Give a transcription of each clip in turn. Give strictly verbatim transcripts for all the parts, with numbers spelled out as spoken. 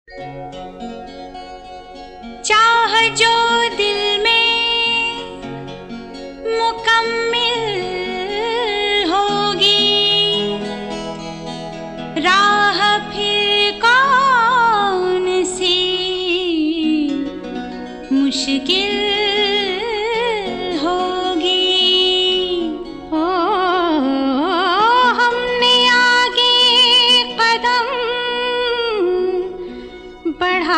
चाह जो दिल में मुकम्मिल होगी, राह फिर कौन सी मुश्किल होगी। ओ हमने आगे कदम बढ़ा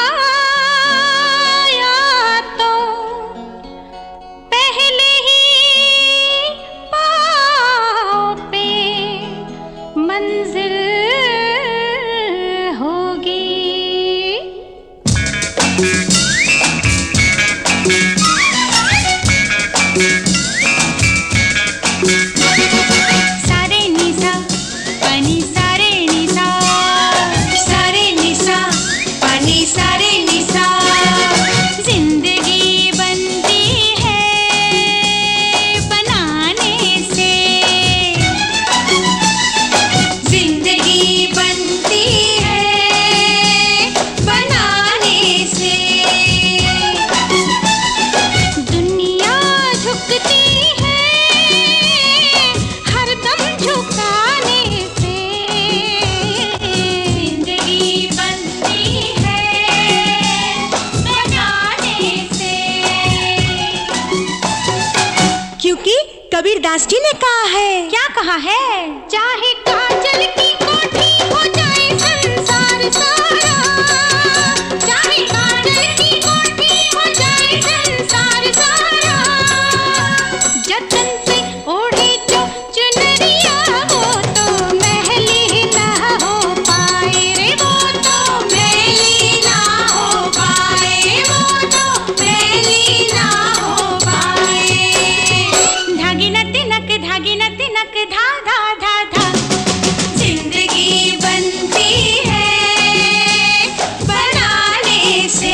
कबीरदास जी ने कहा है। क्या कहा है? चाहे काजल की कोठी हो जाए संसार सारा, चाहे काजल की कोठी हो जाए संसार सारा, जतन से ओढ़े जो चुनरिया वो तो महली ना हो पाए रे, वो तो महली ना हो पाए, वो तो महली ना हो पाए। धागी न तिनक धागी न तिनक धा धा धा धा, जिंदगी बनती है बनाने से।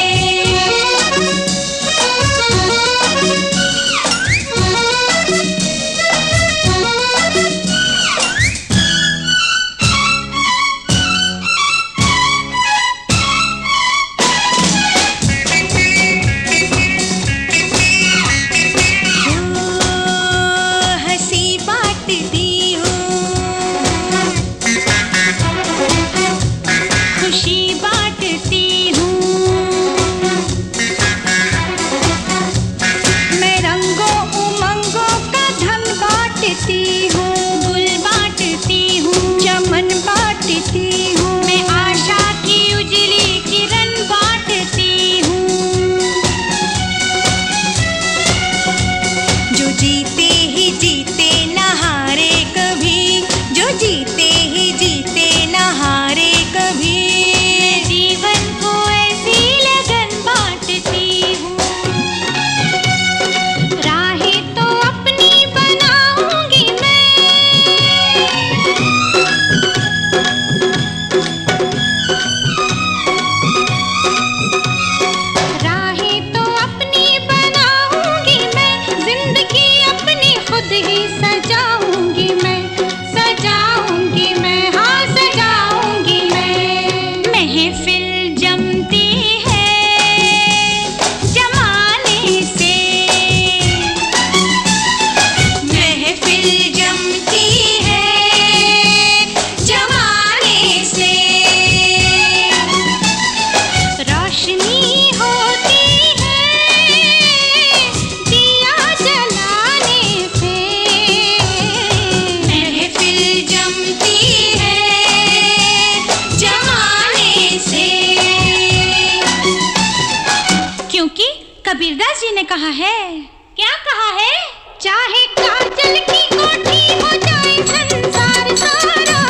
कबीरदास जी ने कहा है। क्या कहा है? चाहे काजल की कोठी हो जाए संसार सारा,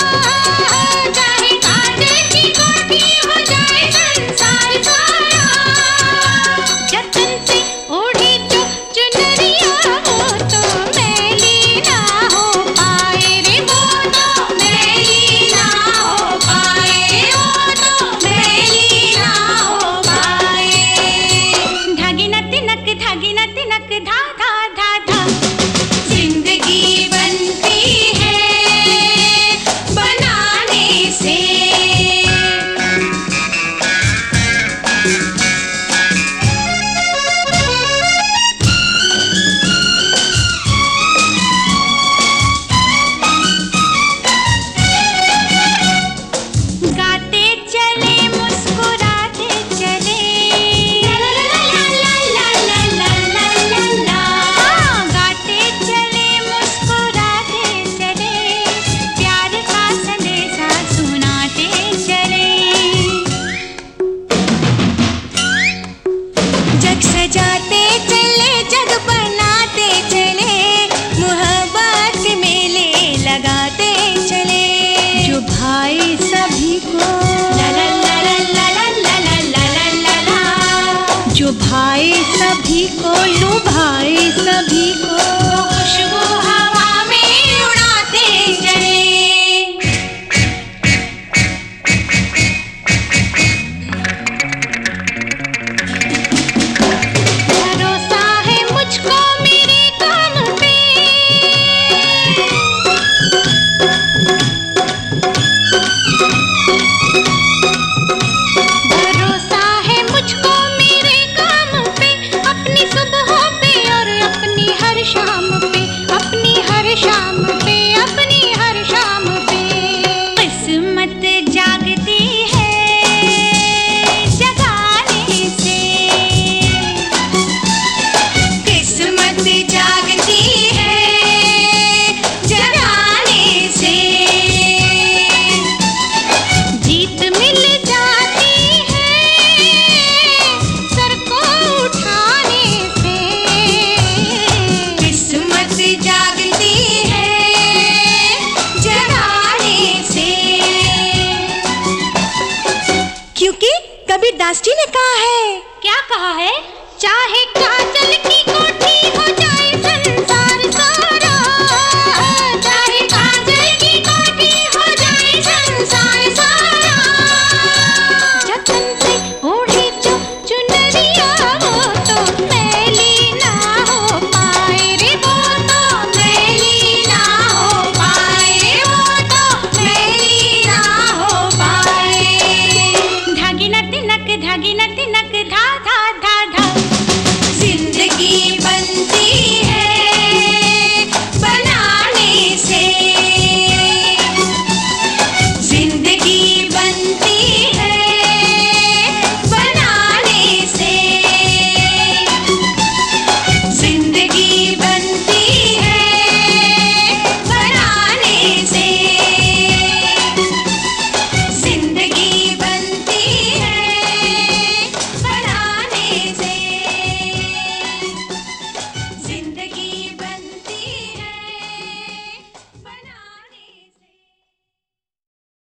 चाहे काजल की कोठी हो जाए संसार सारा, जतन से ओढ़े जो चुनरिया वो तो मैली ना हो पाए रे, वो तो मैली ना हो पाए, वो तो मैली ना हो पाए। धागी न तिनक धागी न तिनक धा धा धा धा, जिंदगी बनती है सभी को लुभाए सभी को, खुशबू हवा में उड़ाते चले। भरोसा है मुझको मेरे काम पे, भरोसा है मुझको मेरे काम पे, अपनी सुबह पे और अपनी हर शाम पे, अपनी हर शाम पे, अपनी हर शाम पे। किस्मत जागती है जगाने से, किस्मत जागती है जगाने से, जीत मिल जाती है सर को उठाने से, किस्मत जागती है जगाने से। क्योंकि कबीर दास जी ने कहा है। क्या कहा है? चाहे काजल की कोठी हो जाए संसार